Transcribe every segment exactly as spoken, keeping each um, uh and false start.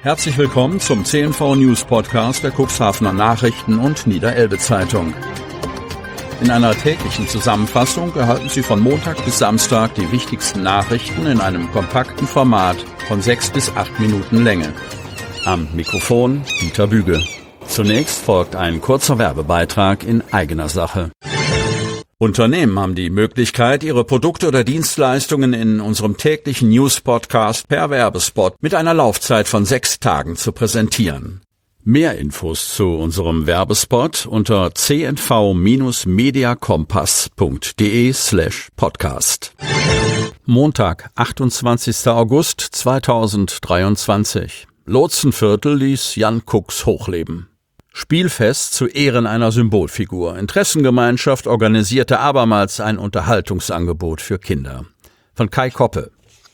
Herzlich willkommen zum C N V News Podcast der Cuxhavener Nachrichten und Niederelbe Zeitung. In einer täglichen Zusammenfassung erhalten Sie von Montag bis Samstag die wichtigsten Nachrichten in einem kompakten Format von sechs bis acht Minuten Länge. Am Mikrofon Dieter Büge. Zunächst folgt ein kurzer Werbebeitrag in eigener Sache. Unternehmen haben die Möglichkeit, ihre Produkte oder Dienstleistungen in unserem täglichen News-Podcast per Werbespot mit einer Laufzeit von sechs Tagen zu präsentieren. Mehr Infos zu unserem Werbespot unter c n v mediakompass punkt de slash podcast. Montag, achtundzwanzigster August zweitausenddreiundzwanzig. Lotsenviertel ließ Jan Kux hochleben. Spielfest zu Ehren einer Symbolfigur. Interessengemeinschaft organisierte abermals ein Unterhaltungsangebot für Kinder. Von Kai Koppe.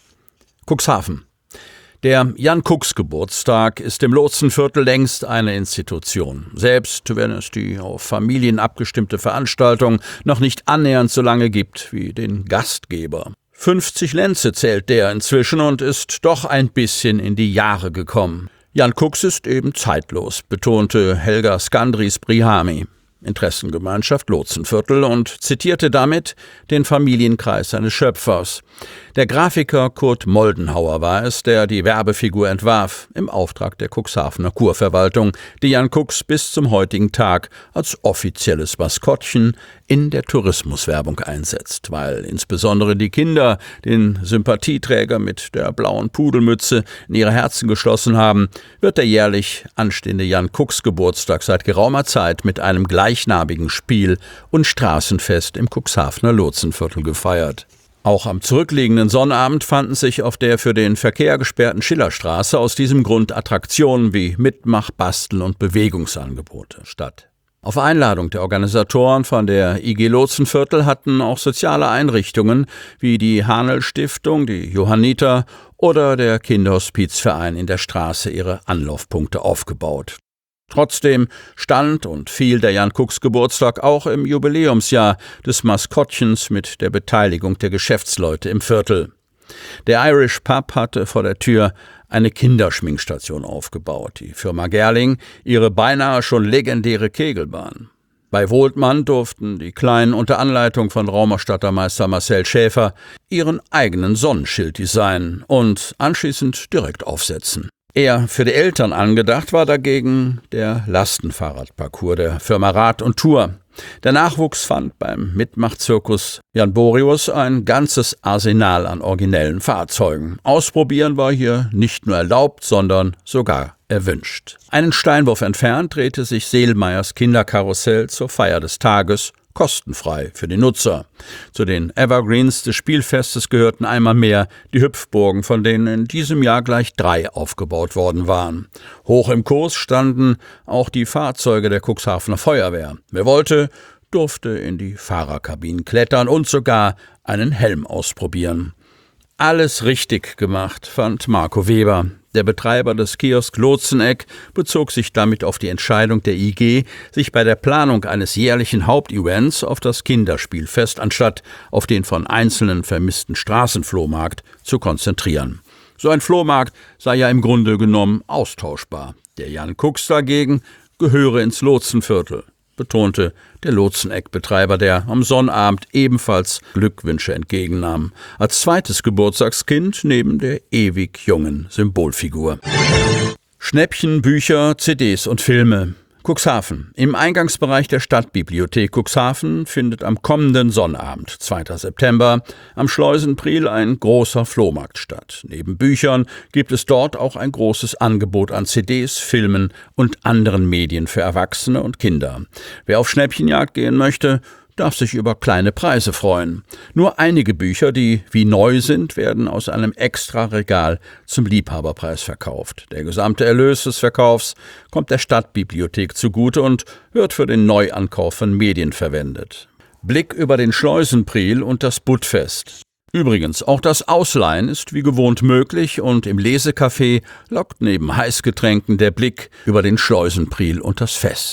Cuxhaven. Der Jan-Kux-Geburtstag ist im Lotsenviertel längst eine Institution. Selbst wenn es die auf Familien abgestimmte Veranstaltung noch nicht annähernd so lange gibt wie den Gastgeber. fünfzig Lenze zählt der inzwischen und ist doch ein bisschen in die Jahre gekommen. Jan Kux ist eben zeitlos, betonte Helga Skandris-Brihami, Interessengemeinschaft Lotsenviertel, und zitierte damit den Familienkreis seines Schöpfers. Der Grafiker Kurt Moldenhauer war es, der die Werbefigur entwarf, im Auftrag der Cuxhavener Kurverwaltung, die Jan Kux bis zum heutigen Tag als offizielles Maskottchen in der Tourismuswerbung einsetzt, weil insbesondere die Kinder den Sympathieträger mit der blauen Pudelmütze in ihre Herzen geschlossen haben, wird der jährlich anstehende Jan Kux Geburtstag seit geraumer Zeit mit einem gleichnamigen Spiel und Straßenfest im Cuxhavener Lotsenviertel gefeiert. Auch am zurückliegenden Sonnabend fanden sich auf der für den Verkehr gesperrten Schillerstraße aus diesem Grund Attraktionen wie Mitmach-, Bastel- und Bewegungsangebote statt. Auf Einladung der Organisatoren von der I G Lotsenviertel hatten auch soziale Einrichtungen wie die Hahnel-Stiftung, die Johanniter oder der Kinderhospizverein in der Straße ihre Anlaufpunkte aufgebaut. Trotzdem stand und fiel der Jan-Kux-Geburtstag auch im Jubiläumsjahr des Maskottchens mit der Beteiligung der Geschäftsleute im Viertel. Der Irish Pub hatte vor der Tür eine Kinderschminkstation aufgebaut, die Firma Gerling ihre beinahe schon legendäre Kegelbahn. Bei Wohltmann durften die Kleinen unter Anleitung von Raumerstattermeister Marcel Schäfer ihren eigenen Sonnenschild designen und anschließend direkt aufsetzen. Eher für die Eltern angedacht war dagegen der Lastenfahrradparcours der Firma Rad und Tour. Der Nachwuchs fand beim Mitmachzirkus Jan Borius ein ganzes Arsenal an originellen Fahrzeugen. Ausprobieren war hier nicht nur erlaubt, sondern sogar erwünscht. Einen Steinwurf entfernt drehte sich Seelmeyers Kinderkarussell zur Feier des Tages kostenfrei für die Nutzer. Zu den Evergreens des Spielfestes gehörten einmal mehr die Hüpfburgen, von denen in diesem Jahr gleich drei aufgebaut worden waren. Hoch im Kurs standen auch die Fahrzeuge der Cuxhavener Feuerwehr. Wer wollte, durfte in die Fahrerkabinen klettern und sogar einen Helm ausprobieren. Alles richtig gemacht, fand Marco Weber. Der Betreiber des Kiosk Lotseneck bezog sich damit auf die Entscheidung der I G, sich bei der Planung eines jährlichen Hauptevents auf das Kinderspielfest anstatt auf den von einzelnen vermissten Straßenflohmarkt zu konzentrieren. So ein Flohmarkt sei ja im Grunde genommen austauschbar. Der Jan Kux dagegen gehöre ins Lotsenviertel, betonte der Lotseneck-Betreiber, der am Sonnabend ebenfalls Glückwünsche entgegennahm. Als zweites Geburtstagskind neben der ewig jungen Symbolfigur. Schnäppchen, Bücher, C Ds und Filme. Cuxhaven. Im Eingangsbereich der Stadtbibliothek Cuxhaven findet am kommenden Sonnabend, zweiter September, am Schleusenpriel ein großer Flohmarkt statt. Neben Büchern gibt es dort auch ein großes Angebot an C Ds, Filmen und anderen Medien für Erwachsene und Kinder. Wer auf Schnäppchenjagd gehen möchte, darf sich über kleine Preise freuen. Nur einige Bücher, die wie neu sind, werden aus einem Extra-Regal zum Liebhaberpreis verkauft. Der gesamte Erlös des Verkaufs kommt der Stadtbibliothek zugute und wird für den Neuankauf von Medien verwendet. Blick über den Schleusenpriel und das Buttfest. Übrigens, auch das Ausleihen ist wie gewohnt möglich und im Lesecafé lockt neben Heißgetränken der Blick über den Schleusenpriel und das Fest.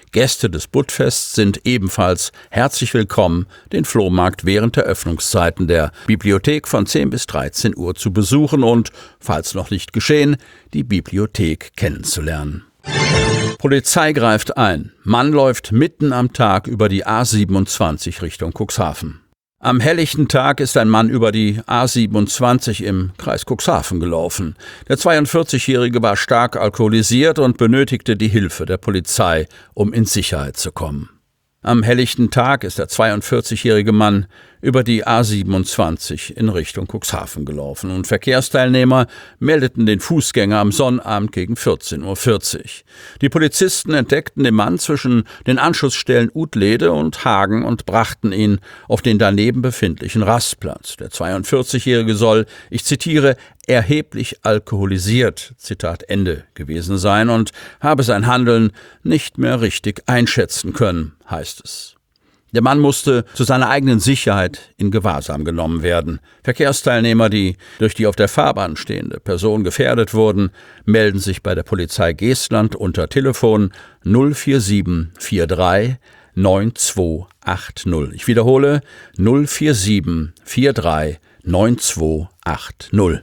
Gäste des Buddfests sind ebenfalls herzlich willkommen, den Flohmarkt während der Öffnungszeiten der Bibliothek von zehn bis dreizehn Uhr zu besuchen und, falls noch nicht geschehen, die Bibliothek kennenzulernen. Polizei greift ein. Mann läuft mitten am Tag über die A siebenundzwanzig Richtung Cuxhaven. Am helllichten Tag ist ein Mann über die A siebenundzwanzig im Kreis Cuxhaven gelaufen. Der zweiundvierzigjährige war stark alkoholisiert und benötigte die Hilfe der Polizei, um in Sicherheit zu kommen. Am helllichten Tag ist der zweiundvierzigjährige Mann über die A siebenundzwanzig in Richtung Cuxhaven gelaufen und Verkehrsteilnehmer meldeten den Fußgänger am Sonnabend gegen vierzehn Uhr vierzig. Die Polizisten entdeckten den Mann zwischen den Anschlussstellen Utlede und Hagen und brachten ihn auf den daneben befindlichen Rastplatz. Der zweiundvierzigjährige soll, ich zitiere, erheblich alkoholisiert, Zitat Ende, gewesen sein und habe sein Handeln nicht mehr richtig einschätzen können, heißt es. Der Mann musste zu seiner eigenen Sicherheit in Gewahrsam genommen werden. Verkehrsteilnehmer, die durch die auf der Fahrbahn stehende Person gefährdet wurden, melden sich bei der Polizei Geestland unter Telefon null vier sieben vier drei neun zwei acht null. Ich wiederhole null vier sieben vier drei neun zwei acht null.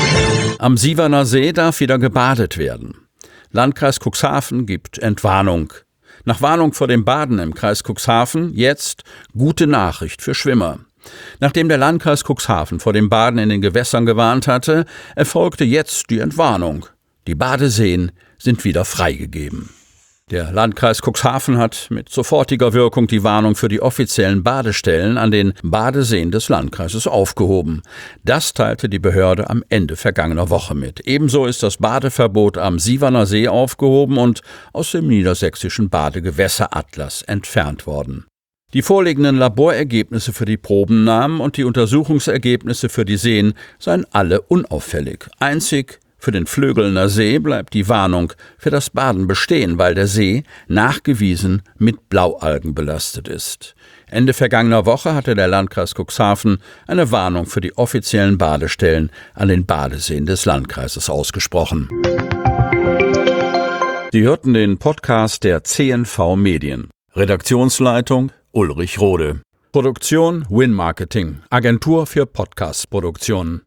Am Sieverner See darf wieder gebadet werden. Landkreis Cuxhaven gibt Entwarnung. Nach Warnung vor dem Baden im Kreis Cuxhaven jetzt gute Nachricht für Schwimmer. Nachdem der Landkreis Cuxhaven vor dem Baden in den Gewässern gewarnt hatte, erfolgte jetzt die Entwarnung. Die Badeseen sind wieder freigegeben. Der Landkreis Cuxhaven hat mit sofortiger Wirkung die Warnung für die offiziellen Badestellen an den Badeseen des Landkreises aufgehoben. Das teilte die Behörde am Ende vergangener Woche mit. Ebenso ist das Badeverbot am Sieverner See aufgehoben und aus dem niedersächsischen Badegewässeratlas entfernt worden. Die vorliegenden Laborergebnisse für die Probennahmen und die Untersuchungsergebnisse für die Seen seien alle unauffällig. Einzig für den Flögelner See bleibt die Warnung für das Baden bestehen, weil der See nachgewiesen mit Blaualgen belastet ist. Ende vergangener Woche hatte der Landkreis Cuxhaven eine Warnung für die offiziellen Badestellen an den Badeseen des Landkreises ausgesprochen. Sie hörten den Podcast der C N V Medien. Redaktionsleitung Ulrich Rode. Produktion Win Marketing, Agentur für Podcast-Produktionen.